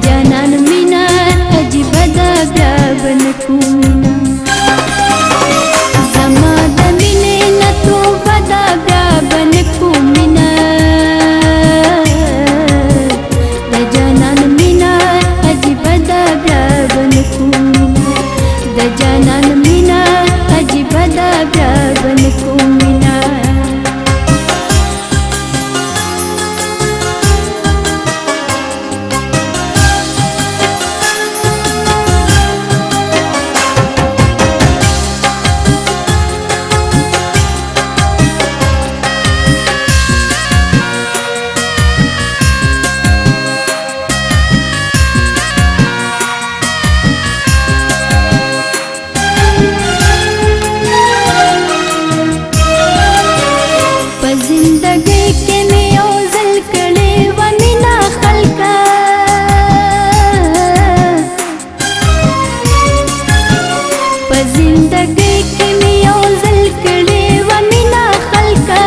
جانان مینا عجیب ده بیا بنکو مینا زما د مینې نه توبه ده بیا بنکو مینا د جانان مینا عجیب ده بیا بنکو مینا د جانان مینا عجیب ده بیا بنکو مینا زندگی کې مې یو ځل کړې وه مینه خلکه په زندګی کې مې یو ځل کړې وه مینه خلکه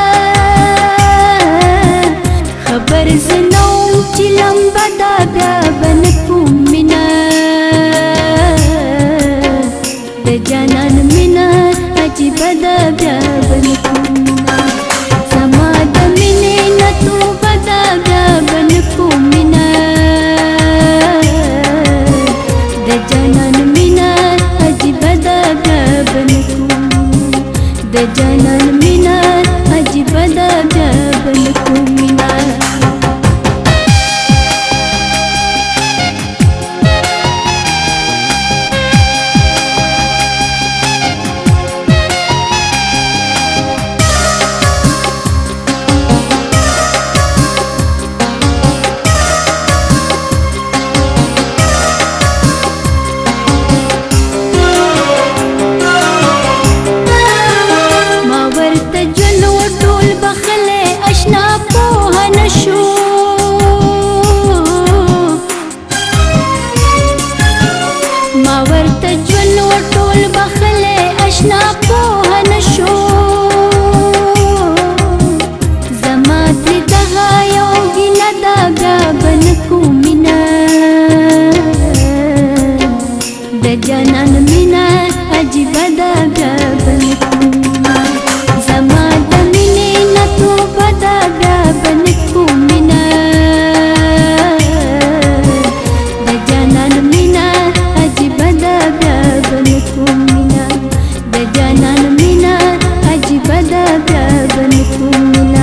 خبر زه نه وم چې لمبه ده بیا به نه کوم مینه د جانان مینه عجیبه ده بیا به نه کوم د جانان مینا عجیب ده بیا بنکو مینا ورته ژوند ټول بخلې اشنا پوه نشو زما ترې دغه یو ګیله ده بیا به نه کوم مینه د جانان مینه عجیبه ده بیا به نه کوم زما د مینې نه توبه ده بیا به نه کوم مینه د جانان مینه عجیبه ده بیا به نه کوم مینه د جانان مینه عجیبه ده بیا به نه کوم مینه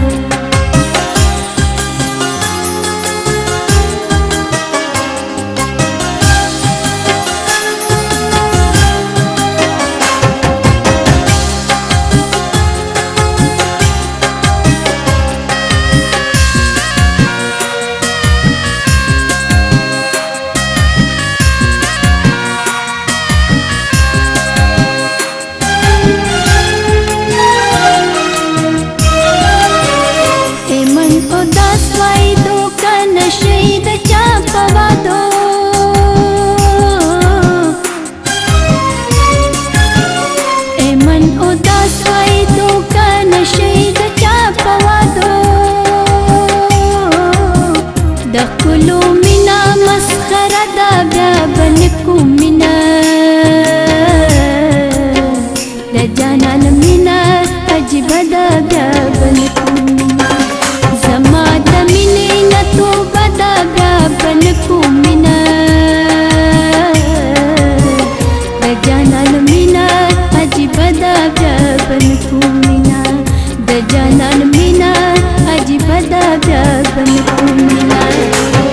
उदास वाइदो का नशेद चापवा दो ए मन उदास वाइदो का नशेद चापवा दो दखलो मिना मस्खरा दा बया बनकू मिना द जानन मिना अजीब दा बया बनकू زما د مینې نه توبه ده بیا به نه کوم مینه د جانان مینه عجیبه ده بیا به نه کوم مینه